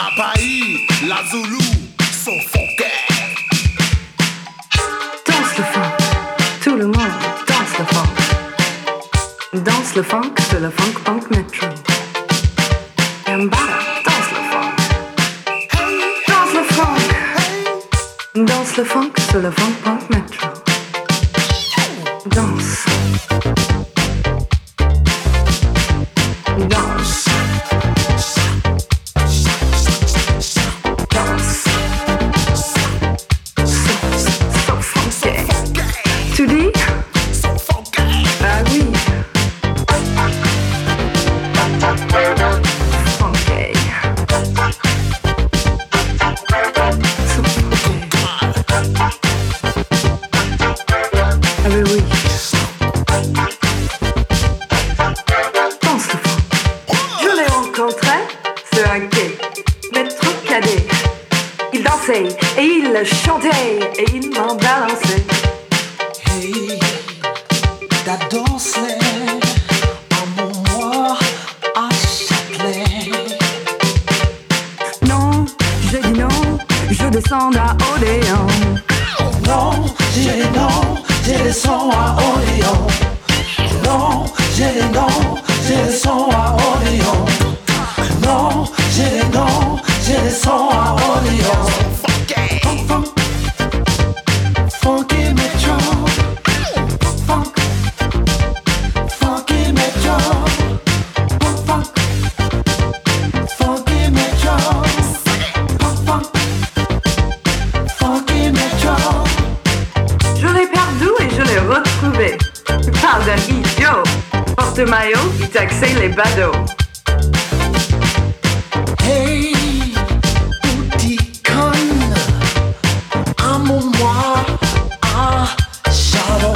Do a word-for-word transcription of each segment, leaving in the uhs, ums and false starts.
Apaï, la Zoulou, son funky. Danse le funk, tout le monde danse le funk. Danse le funk sur le Funk Punk Metro. Mbala, danse le funk. Danse le funk. Danse le funk sur le Funk Punk Metro. Danse. Danse. Danse. So funky. Tu dis? Ah oui. Funky. So funky. Ah oui, oui. Danse le funk. Je l'ai rencontré sur un quai, métro cadet. Il dansait et il chantait et il m'a balancé. Hey, t'as dansé en moi à Châtelet. Non, j'ai dit non, je descends à Odéon. Non, j'ai dit non, j'ai des sons à Odéon. Non, j'ai dit non, j'ai des sons à Odéon. Non, j'ai dit non, j'ai des sons à Odéon. Funk, funk, funky metro. Funk, funky metro. Funk, funky metro. Funk, funky metro. Je l'ai perdu et je l'ai retrouvé. Tu parles d'un idiot. Porte-maillot qui taxait les badauds. Hey, petit con, amène-moi à Shadow.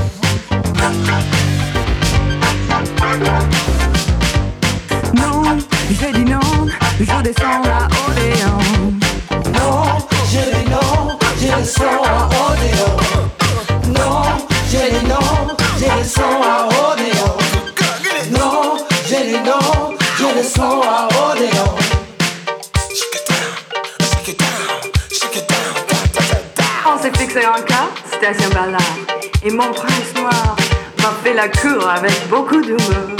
Non, j'ai dit non, je descends à Odéon. Non, j'ai dit non, j'ai des sons à Odéon. Non, j'ai dit non, j'ai des sons à Odéon. Non, j'ai dit non, j'ai des sons à Odéon. On s'est fixé en cas, station Ballard. Et mon prince noir m'a fait la cour avec beaucoup d'humour.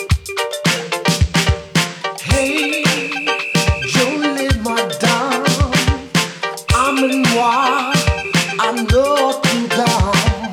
Hey, jolie madame, amène-moi à Notre-Dame.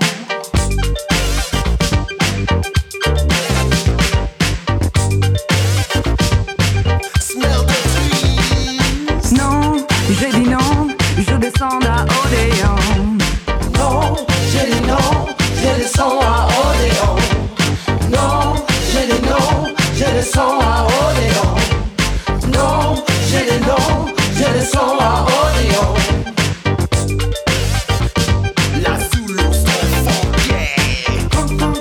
Non, j'ai dit non, je descends à Odéon. Non, j'ai dit non, j'ai des sons à Odéon. Non, j'ai dit non, j'ai des sons à Odéon. Non, j'ai dit non, j'ai des sons à Odéon. La Zoulou, son funky. Funk, funk,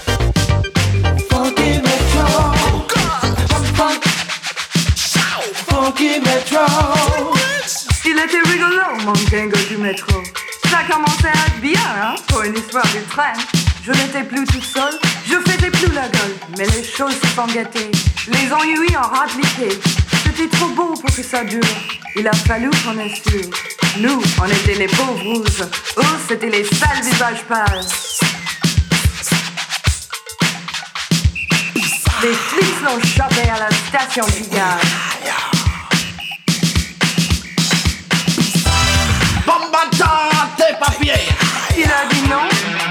funky metro. Funk, funk, funky metro. Il était rigolo, mon gango du métro. Ça commençait à être bien, hein, pour une histoire du train. Je n'étais plus toute seule, je faisais plus la gueule. Mais les choses se sont gâtées, les ennuis ont rappliqué. C'était trop beau pour que ça dure. Il a fallu qu'on assure. Nous, on était les pauvres rouges. Eux, c'était les sales visages pâles. Les flics l'ont chopé à la station du gaz. Bambata, tes papiers. Il a dit non.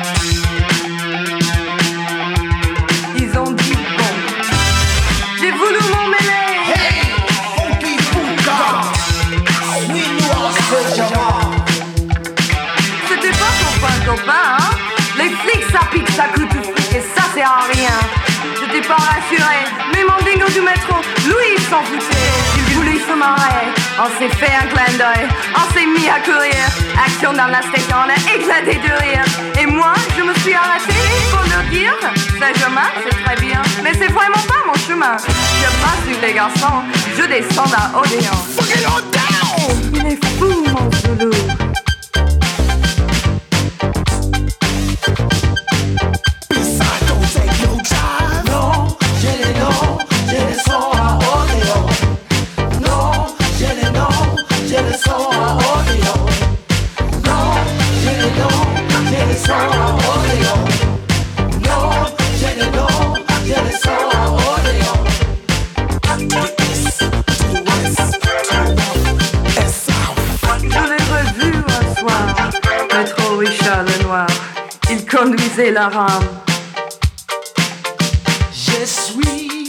Ils ont dit bon. J'ai voulu m'en mêler. Hey, funky Pouka. We knew our special. C'était pas pour pas copain, hein. Les flics ça pique, ça coûte tout fric et ça sert à rien. J'étais pas rassuré, mais mon dingo du métro, lui il s'en foutait. Il voulait se marrer. On s'est fait un clin d'œil, on s'est mis à courir. Action dans la station, on a éclaté de rire. Et moi, je me suis arrêtée pour le dire. C'est chemin, c'est très bien, mais c'est vraiment pas mon chemin. Je passe sur les garçons, je descends à Odéon. Fuck it all down. Il est fou, mon Zoulou. Non, j'ai des noms, j'ai des sons à Odéon. Non, j'ai briser leur âme. Je suis